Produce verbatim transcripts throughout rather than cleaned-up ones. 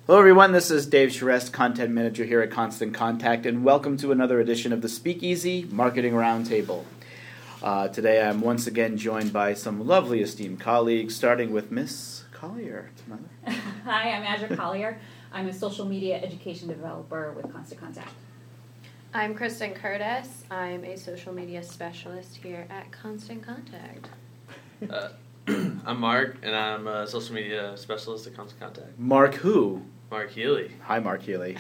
Hello everyone, this is Dave Charest, Content Manager here at Constant Contact, and welcome to another edition of the Speakeasy Marketing Roundtable. Uh, today I'm once again joined by some lovely esteemed colleagues, starting with Miss Collier. Hi, I'm Azure Collier. I'm a social media education developer with Constant Contact. I'm Kristen Curtis. I'm a social media specialist here at Constant Contact. Uh, I'm Mark, and I'm a social media specialist at Constant Contact. Mark who? Mark Healy. Hi, Mark Healy.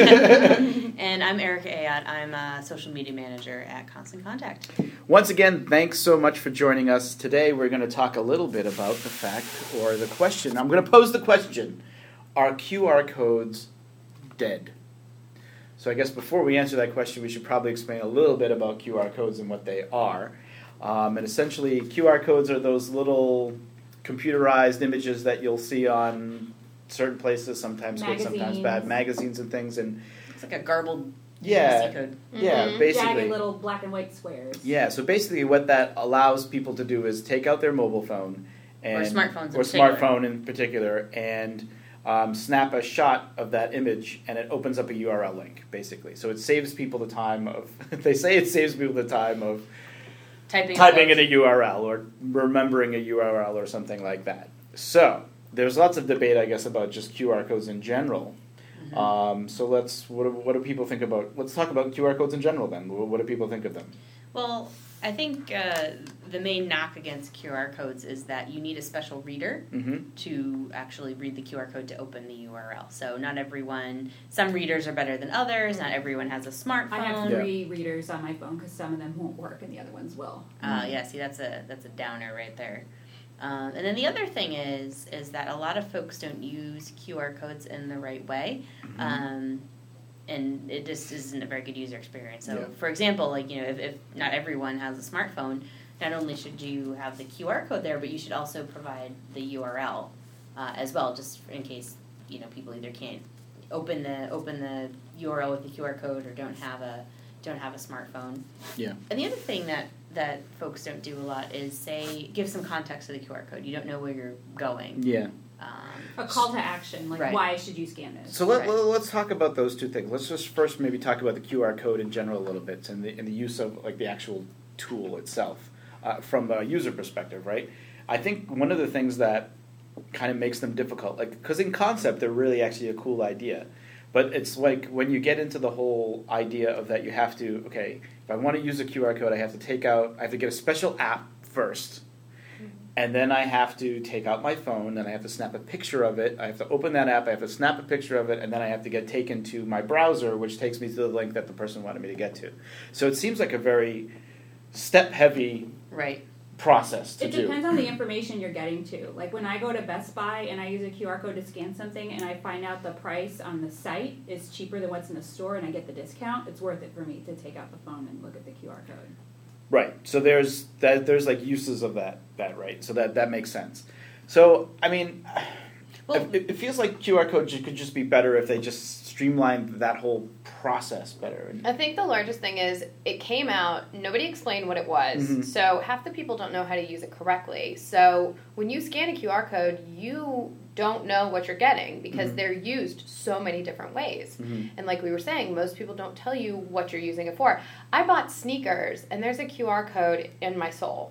And I'm Erica Ayat. I'm a social media manager at Constant Contact. Once again, thanks so much for joining us. Today we're going to talk a little bit about the fact, or the question, I'm going to pose the question, are Q R codes dead? So I guess before we answer that question, we should probably explain a little bit about Q R codes and what they are. Um, and essentially, Q R codes are those little computerized images that you'll see on certain places, sometimes good, sometimes bad, magazines and things. And it's like a garbled yeah, U S B code. Yeah, Mm-hmm. basically. Jagged little black and white squares. Yeah, so basically what that allows people to do is take out their mobile phone and Or smartphones in or particular. smartphone in particular and um, snap a shot of that image, and it opens up a U R L link, basically. So it saves people the time of, they say it saves people the time of Typing, typing in a U R L or remembering a U R L or something like that. So there's lots of debate, I guess, about just Q R codes in general. Mm-hmm. Um, so let's, what do, what do people think about, let's talk about Q R codes in general then. What, what do people think of them? Well, I think uh, the main knock against Q R codes is that you need a special reader Mm-hmm. to actually read the Q R code to open the U R L. So not everyone, some readers are better than others, not everyone has a smartphone. I have three yeah. readers on my phone because some of them won't work and the other ones will. Uh, yeah, see, that's a that's a downer right there. Um, and then the other thing is is that a lot of folks don't use Q R codes in the right way, Mm-hmm. um, and it just isn't a very good user experience. So, Yeah. for example, like you know, if, if not everyone has a smartphone, not only should you have the Q R code there, but you should also provide the U R L uh, as well, just in case you know people either can't open the open the U R L with the Q R code or don't have a don't have a smartphone. Yeah. And the other thing that, that folks don't do a lot is say give some context to the Q R code. You don't know where you're going. Yeah. Um, A call to action, like Right. why should you scan this? So let, Right. let, let's talk about those two things. Let's just first maybe talk about the Q R code in general a little bit and the, and the use of like the actual tool itself uh, from a user perspective, right? I think one of the things that kind of makes them difficult, like because in concept they're really actually a cool idea, but it's like when you get into the whole idea of that you have to, okay, if I want to use a Q R code, I have to take out, I have to get a special app first. And then I have to take out my phone, and I have to snap a picture of it. I have to open that app, I have to snap a picture of it, and then I have to get taken to my browser, which takes me to the link that the person wanted me to get to. So it seems like a very step-heavy right. process to It do. depends on the information you're getting to. Like when I go to Best Buy and I use a Q R code to scan something and I find out the price on the site is cheaper than what's in the store and I get the discount, it's worth it for me to take out the phone and look at the Q R code. Right. So there's that. There's like uses of that. That right. So that that makes sense. So I mean, Well- it, it feels like Q R codes could just be better if they just streamlined that whole process better. I think the largest thing is it came out, nobody explained what it was, Mhm. so half the people don't know how to use it correctly. So when you scan a Q R code, you don't know what you're getting because Mhm. they're used so many different ways. Mhm. And like we were saying, most people don't tell you what you're using it for. I bought sneakers, and there's a Q R code in my sole.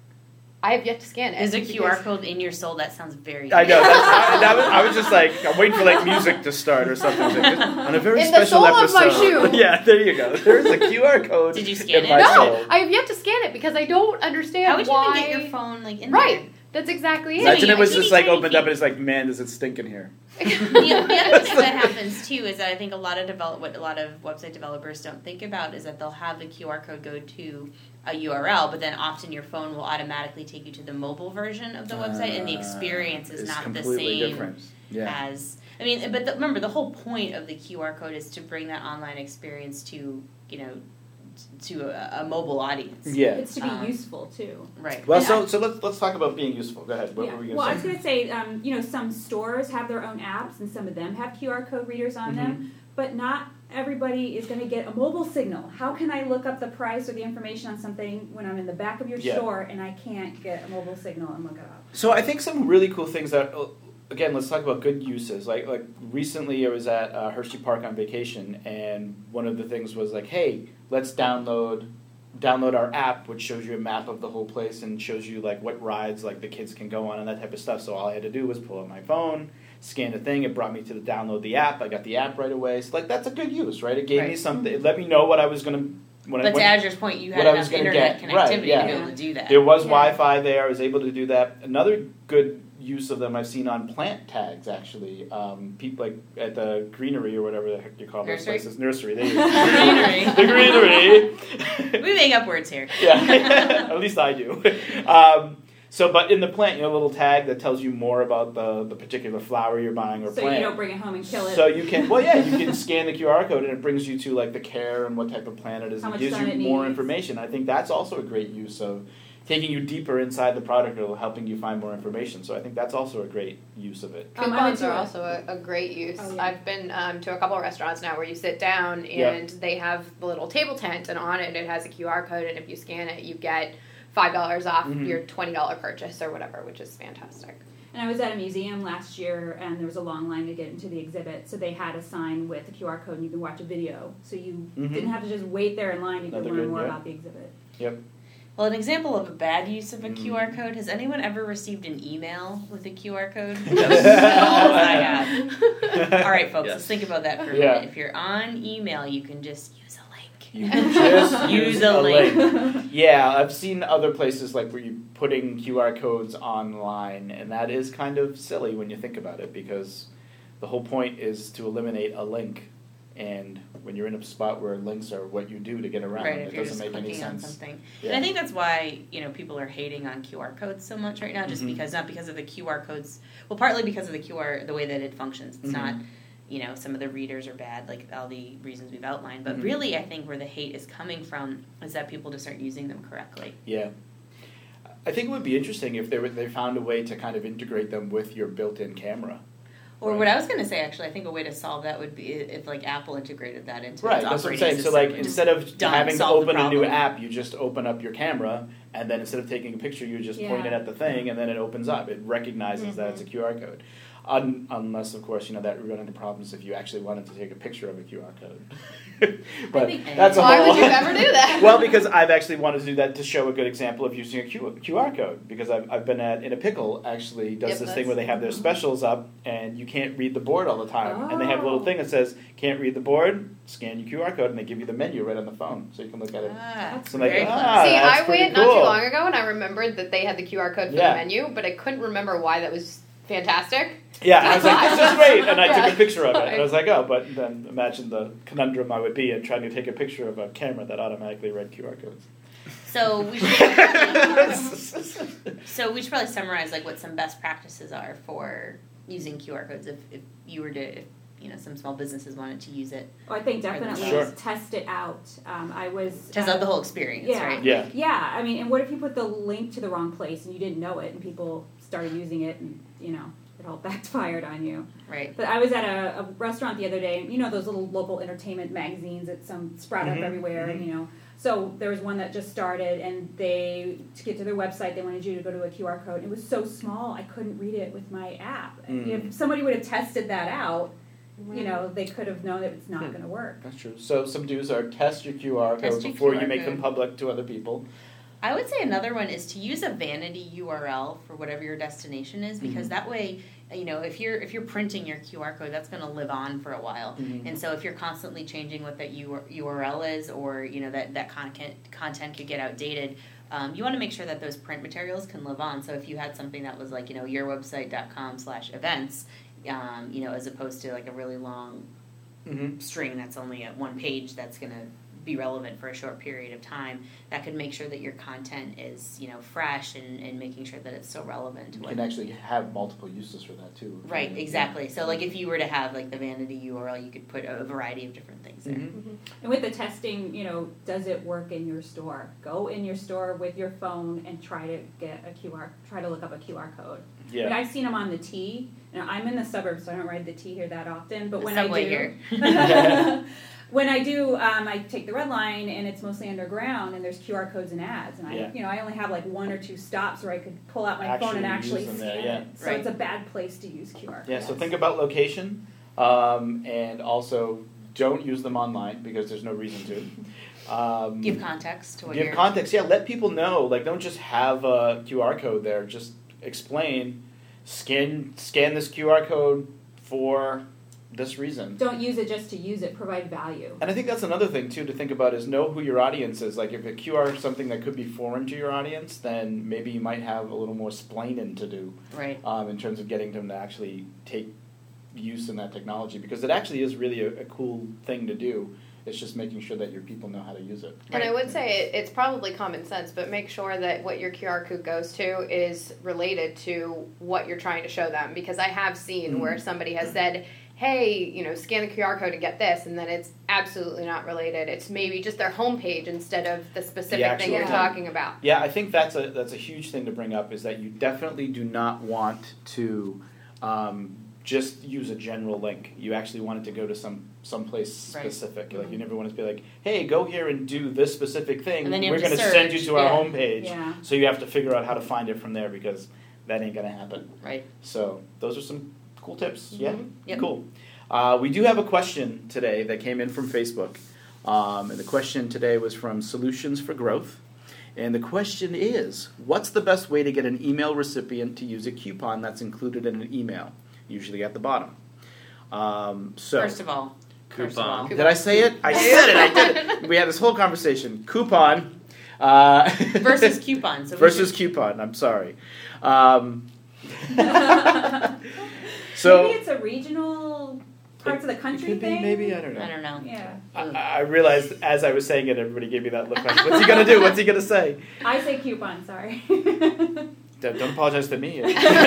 I have yet to scan it. Is a Q R because- code in your soul? That sounds very I know. That's, I, that was, I was just like, I'm waiting for like music to start or something. Like, on a very In the special sole of episode. my shoe. Yeah, there you go. There's a Q R code. Did you scan in it? my No, soul. I have yet to scan it because I don't understand How would you why. even get your phone like in Right. That's exactly it. Imagine So it was you- just like teeny opened tiny up and it's like, man, does it stink in here? the, the other thing that happens too is that I think a lot of develop what a lot of website developers don't think about is that they'll have the Q R code go to a U R L, but then often your phone will automatically take you to the mobile version of the website, and the experience is Uh, not the completely same different. Yeah. as. I mean, but the, remember the whole point of the Q R code is to bring that online experience to you know to a, a mobile audience. Yeah. It's to be Um, useful too. Right. Well, And so I- so let's let's talk about being useful. Go ahead. What Yeah. were we Well, I going was to say? going to say, um, you know, some stores have their own apps, and some of them have Q R code readers on Mm-hmm. them, but not everybody is going to get a mobile signal. How can I look up the price or the information on something when I'm in the back of your Yeah. store and I can't get a mobile signal and look it up? So I think some really cool things that again, let's talk about good uses. Like like recently, I was at uh, Hershey Park on vacation, and one of the things was like, hey, let's download download our app, which shows you a map of the whole place and shows you like what rides like the kids can go on and that type of stuff. So all I had to do was pull out my phone, scan the thing. It brought me to the download the app. I got the app right away. So like that's a good use, right? It gave Right. me something. It let me know what I was gonna. When But I, to when, Azur's point, you had what I was enough gonna internet get. connectivity Right, yeah. to be able to do that. There was Yeah. Wi-Fi there. I was able to do that. Another good use of them I've seen on plant tags, actually. Um, people like at the greenery or whatever the heck you call those Nursery? places. Nursery. There you go. Greenery. The greenery. We make up words here. Yeah, at least I do. Um, so, but in the plant, you have a little tag that tells you more about the, the particular flower you're buying or So plant. you don't bring it home and kill it. So you can, well, yeah, you can scan the Q R code and it brings you to like the care and what type of plant it is. How It much gives you sun it more needs. information. I think that's also a great use of taking you deeper inside the product or helping you find more information. So I think that's also a great use of it. Um, I went Coupons to are a- also a, a great use. Oh, yeah. I've been um, to a couple of restaurants now where you sit down Yeah. and they have the little table tent, and on it it has a Q R code, and if you scan it, you get five dollars off Mhm. your twenty dollar purchase or whatever, which is fantastic. And I was at a museum last year, and there was a long line to get into the exhibit. So they had a sign with a Q R code, and you could watch a video. So you Mhm. didn't have to just wait there in line. You could Another learn good- more yeah. about the exhibit. Well, an example of a bad use of a Mm. Q R code, has anyone ever received an email with a Q R code? Yes. I have. All right, folks, Yes. let's think about that for a Yeah. minute. If you're on email, you can just use a link. You can just Use use a a link. link. Yeah, I've seen other places like where you're putting Q R codes online, and that is kind of silly when you think about it because the whole point is to eliminate a link. And when you're in a spot where links are what you do to get around Right, them, if it you're doesn't just make any clicking on sense. something. Yeah. And I think that's why, you know, people are hating on Q R codes so much right now, just Mhm. because, not because of the Q R codes, well, partly because of the Q R, the way that it functions. It's Mhm. not, you know, some of the readers are bad, like all the reasons we've outlined, but Mhm. really I think where the hate is coming from is that people just aren't using them correctly. Yeah. I think it would be interesting if they were, they found a way to kind of integrate them with your built-in camera. Or Right. what I was going to say, actually, I think a way to solve that would be if, like, Apple integrated that into Right, its that's what I'm operating saying. So, system, like, which is instead of done, having to solve the open a new problem. app, you just open up your camera, and then instead of taking a picture, you just point it Yeah. at the thing, and then it opens up. It recognizes that it's a Q R code. Un- unless, of course, you know, that we run into problems if you actually wanted to take a picture of a Q R code. but think- that's a Why whole... would you ever do that? Well, because I've actually wanted to do that to show a good example of using a Q- QR code. Because I've, I've been at In a Pickle actually does Yep, this thing that's- where they have their specials up and you can't read the board all the time. And they have a little Oh. thing that says, can't read the board, scan your Q R code, and they give you the menu right on the phone. So you can look at it. Ah, That's So I'm like, very ah, clever. See, that's I pretty went not too cool. long ago, and I remembered that they had the Q R code for Yeah. the menu, but I couldn't remember why that was fantastic. Yeah, and I was like, this is great, and I took Yeah. a picture of it. And I was like, oh, but then imagine the conundrum I would be in trying to take a picture of a camera that automatically read Q R codes. So we should so we should probably summarize like what some best practices are for using Q R codes if, if you were to if you know some small businesses wanted to use it. Oh, I think definitely Sure. test it out. Um, I was Test uh, out the whole experience, yeah. right? Yeah. Yeah, I mean, and what if you put the link to the wrong place and you didn't know it, and people started using it, and you know it all backfired on you. Right. But I was at a, a restaurant the other day, and you know those little local entertainment magazines that some sprout Mhm, up everywhere, mhm. and you know. So there was one that just started, and they to get to their website, they wanted you to go to a Q R code. It was so small, I couldn't read it with my app. And Mm. if somebody would have tested that out, you know, they could have known that it's not Hmm. going to work. That's true. So some do's are test your Q R Test code your before Q R you make them code. public to other people. I would say another one is to use a vanity U R L for whatever your destination is, because Mhm. that way, you know, if you're if you're printing your Q R code, that's going to live on for a while. Mhm. And so if you're constantly changing what that U R L is, or you know that that content content could get outdated, um, you want to make sure that those print materials can live on. So if you had something that was like you know yourwebsite.com slash events, um, you know, as opposed to like a really long Mm-hmm. string that's only at one page that's going to be relevant for a short period of time, that could make sure that your content is, you know, fresh and, and making sure that it's still relevant to You what can actually have multiple uses for that too. right, exactly. So like if you were to have like the vanity U R L, you could put a variety of different things there. Mhm. And with the testing, you know, does it work in your store? Go in your store with your phone and try to get a Q R, try to look up a Q R code. Yeah. But I've seen them on the T. Now, I'm in the suburbs, so I don't ride the T here that often. But The when subway I do, here. when I do, um, I take the red line, and it's mostly underground, and there's Q R codes and ads, and I, Yeah. you know, I only have like one or two stops where I could pull out my phone and Actually actually use them scan there, yeah. it. So Right. it's a bad place to use Q R codes. Yeah, so think about location, um, and also don't use them online because there's no reason to. Um, Give context to what give you're. context, yeah, let people know. Like, don't just have a Q R code there. Just explain, scan, scan this Q R code for this reason. Don't use it just to use it. Provide value. And I think that's another thing, too, to think about is know who your audience is. Like, if a Q R is something that could be foreign to your audience, then maybe you might have a little more splaining to do Right. um, in terms of getting them to actually take use in that technology. Because it actually is really a, a cool thing to do. It's just making sure that your people know how to use it. And I would say it, it's probably common sense, but make sure that what your Q R code goes to is related to what you're trying to show them. Because I have seen Mm. where somebody has said, hey, you know, scan the Q R code and get this, and then it's absolutely not related. It's maybe just their homepage instead of the specific actual thing you're thing. talking about. Yeah, I think that's a that's a huge thing to bring up is that you definitely do not want to um, just use a general link. You actually want it to go to some someplace Right. specific. Like you never want it to be like, hey, go here and do this specific thing. And then you We're have to going to send you search. to our Yeah. homepage. Yeah. So you have to figure out how to find it from there because that ain't going to happen. Right. So those are some cool tips. Yeah, Mhm. Yep. cool. Uh, we do have a question today that came in from Facebook. Um, and the question today was from Solutions for Growth. And the question is, what's the best way to get an email recipient to use a coupon that's included in an email, usually at the bottom? Um, so, First of all. First of all. Coupon. did I say it? I said it. I did it. We had this whole conversation. Coupon uh, Versus coupon. So we versus should- coupon. I'm sorry. Um, so maybe it's a regional parts of the country it could thing. be, maybe I don't know. I don't know. Yeah. I, I realized as I was saying it, everybody gave me that look like, what's he going to do? What's he going to say? I say coupon. Sorry. Don't, don't apologize to me.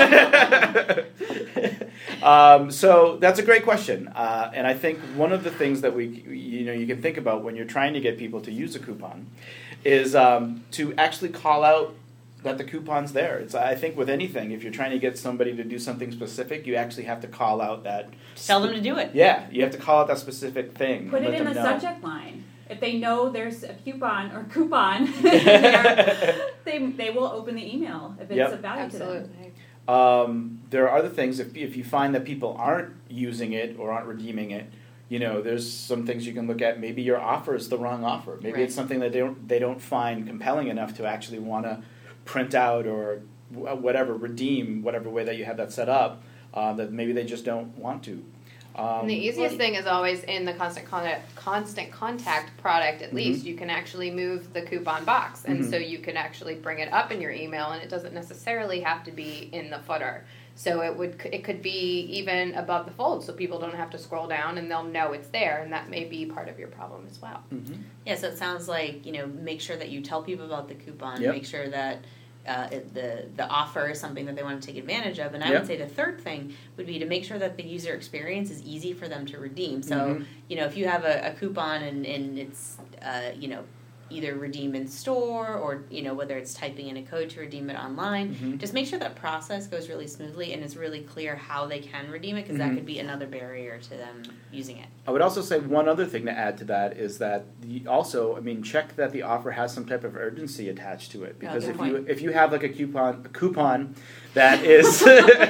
um, so that's a great question. Uh, and I think one of the things that we, you know, you can think about when you're trying to get people to use a coupon is um, to actually call out that the coupon's there. It's, I think with anything, if you're trying to get somebody to do something specific, you actually have to call out that. Tell them to do it. Yeah, you have to call out that specific thing. Put and it let in them the know. subject line. If they know there's a coupon or coupon in there, they they will open the email if it's Yep. of value to them. Absolutely. Um, there are other things, if, if you find that people aren't using it or aren't redeeming it, you know, there's some things you can look at. Maybe your offer is the wrong offer. Maybe Right. it's something that they don't, they don't find compelling enough to actually want to print out or wh- whatever, redeem whatever way that you have that set up, uh, that maybe they just don't want to. Um, And the easiest thing is always in the constant contact, constant contact product. At Mhm. least you can actually move the coupon box, and Mhm. so you can actually bring it up in your email, and it doesn't necessarily have to be in the footer. So it would it could be even above the fold, so people don't have to scroll down, and they'll know it's there, and that may be part of your problem as well. mhm. Yeah, so it sounds like, you know, make sure that you tell people about the coupon. Yep. Make sure that uh, it, the the offer is something that they want to take advantage of. And I Yep. would say the third thing would be to make sure that the user experience is easy for them to redeem. So, Mhm. you know, if you have a, a coupon and, and it's, uh, you know, either redeem in store or, you know, whether it's typing in a code to redeem it online, Mhm. just make sure that process goes really smoothly and it's really clear how they can redeem it because Mhm. that could be another barrier to them using it. I would also say one other thing to add to that is that the, also, I mean, check that the offer has some type of urgency attached to it. Because good if point. you if you have like a coupon a coupon that is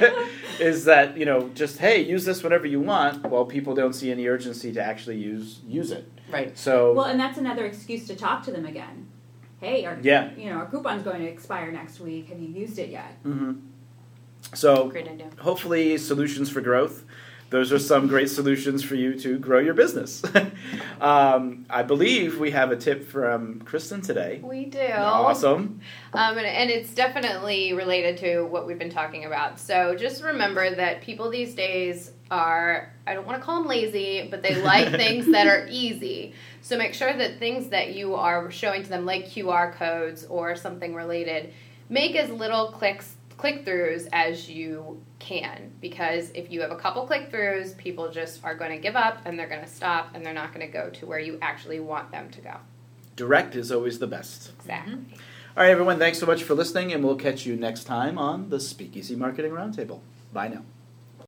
is that, you know, just hey, use this whenever you want, well, people don't see any urgency to actually use use it. Right. So Well, and that's another excuse to talk to them again. Hey, our Yeah. you know our coupon's going to expire next week. Have you used it yet? mhm. So Great idea. hopefully solutions for growth. Those are some great solutions for you to grow your business. um, I believe we have a tip from Kristen today. We do. Awesome. Um, and, and it's definitely related to what we've been talking about. So just remember that people these days are, I don't want to call them lazy, but they like things that are easy. So make sure that things that you are showing to them, like Q R codes or something related, make as little clicks click-throughs as you can, because if you have a couple click-throughs, people just are going to give up and they're going to stop and they're not going to go to where you actually want them to go. Direct is always the best. Exactly. All right, everyone, thanks so much for listening, and we'll catch you next time on the Speakeasy Marketing Roundtable. Bye now.